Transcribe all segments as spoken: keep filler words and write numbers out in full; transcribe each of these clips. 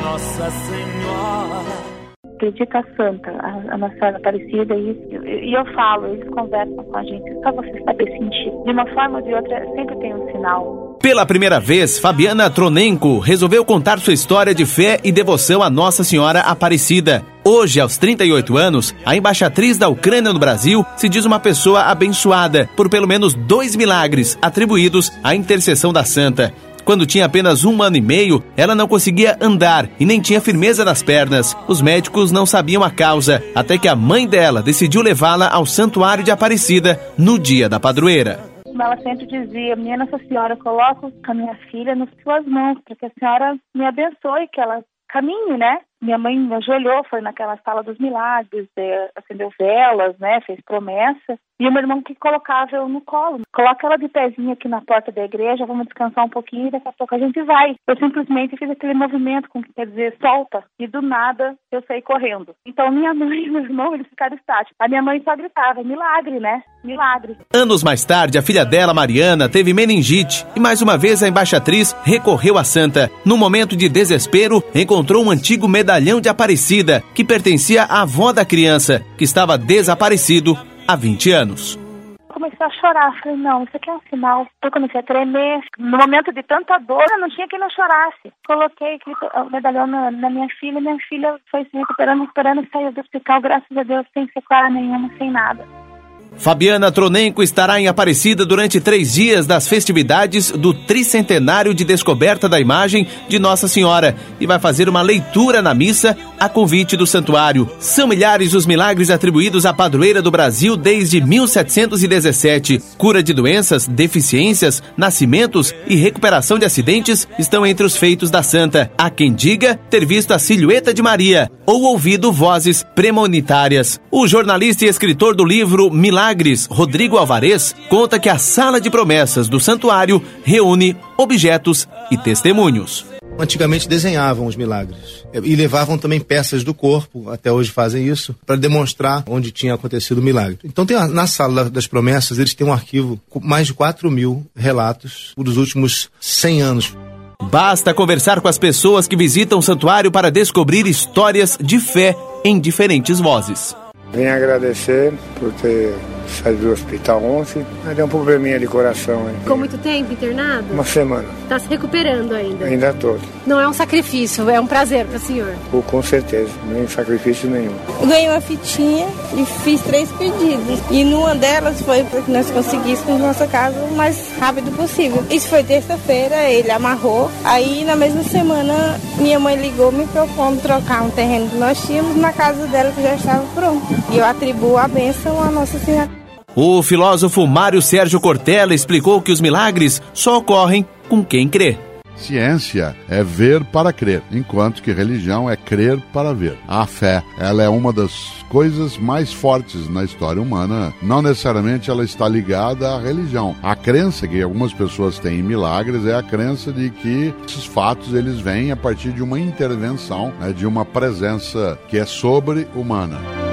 Nossa Senhora. Acredita santa, a, a Nossa Senhora Aparecida, e, e eu falo, eles conversam com a gente, só você saber sentir. De uma forma ou de outra, sempre tem um sinal. Pela primeira vez, Fabiana Tronenko resolveu contar sua história de fé e devoção à Nossa Senhora Aparecida. Hoje, aos trinta e oito anos, a embaixatriz da Ucrânia no Brasil se diz uma pessoa abençoada por pelo menos dois milagres atribuídos à intercessão da santa. Quando tinha apenas um ano e meio, ela não conseguia andar e nem tinha firmeza nas pernas. Os médicos não sabiam a causa, até que a mãe dela decidiu levá-la ao Santuário de Aparecida no dia da padroeira. Ela sempre dizia: minha Nossa Senhora, eu coloco a minha filha nas suas mãos, para que a senhora me abençoe, que ela caminhe, né? Minha mãe me ajoelhou, foi naquela sala dos milagres, é, acendeu velas, né? Fez promessa. E o meu irmão que colocava eu no colo. Coloca ela de pezinho aqui na porta da igreja, vamos descansar um pouquinho e daqui a pouco a gente vai. Eu simplesmente fiz aquele movimento com que quer dizer solta. E do nada eu saí correndo. Então minha mãe e meu irmão, eles ficaram estáticos. A minha mãe só gritava: milagre, né? Milagre. Anos mais tarde, a filha dela, Mariana, teve meningite. E mais uma vez a embaixatriz recorreu à santa. Num momento de desespero, encontrou um antigo medalhão de Aparecida, que pertencia à avó da criança, que estava desaparecido há vinte anos. Comecei a chorar, falei: não, isso aqui é um sinal. Eu comecei a tremer, no momento de tanta dor, eu não tinha quem não chorasse. Coloquei o medalhão na, na minha filha, minha filha foi se recuperando, recuperando e saiu do hospital, graças a Deus, sem sequela nenhuma, sem nada. Fabiana Tronenko estará em Aparecida durante três dias das festividades do tricentenário de descoberta da imagem de Nossa Senhora e vai fazer uma leitura na missa a convite do santuário. São milhares os milagres atribuídos à padroeira do Brasil desde mil setecentos e dezessete. Cura de doenças, deficiências, nascimentos e recuperação de acidentes estão entre os feitos da santa. Há quem diga ter visto a silhueta de Maria ou ouvido vozes premonitárias. O jornalista e escritor do livro Milagres, Rodrigo Alvarez, conta que a sala de promessas do santuário reúne objetos e testemunhos. Antigamente desenhavam os milagres e levavam também peças do corpo, até hoje fazem isso, para demonstrar onde tinha acontecido o milagre. Então tem, na sala das promessas eles têm um arquivo com mais de quatro mil relatos dos últimos cem anos. Basta conversar com as pessoas que visitam o santuário para descobrir histórias de fé em diferentes vozes. Vim agradecer por ter saído do hospital ontem, mas deu um probleminha de coração. Hein? Ficou muito tempo internado? Uma semana. Está se recuperando ainda? Ainda estou. Não é um sacrifício, é um prazer para o senhor? Oh, com certeza, nem sacrifício nenhum. Eu ganhei uma fitinha e fiz três pedidos. E numa delas foi para que nós conseguíssemos nossa casa o mais rápido possível. Isso foi terça-feira, ele amarrou. Aí na mesma semana minha mãe ligou me propondo trocar um terreno que nós tínhamos na casa dela que já estava pronto. E eu atribuo a bênção à Nossa Senhora. O filósofo Mário Sérgio Cortella explicou que os milagres só ocorrem com quem crê. Ciência é ver para crer, enquanto que religião é crer para ver. A fé, ela é uma das coisas mais fortes na história humana. Não necessariamente ela está ligada à religião. A crença que algumas pessoas têm em milagres é a crença de que esses fatos eles vêm a partir de uma intervenção, né, de uma presença que é sobre-humana.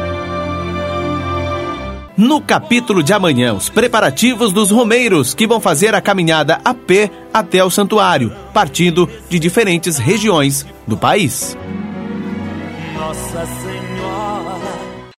No capítulo de amanhã, os preparativos dos romeiros que vão fazer a caminhada a pé até o santuário, partindo de diferentes regiões do país. Nossa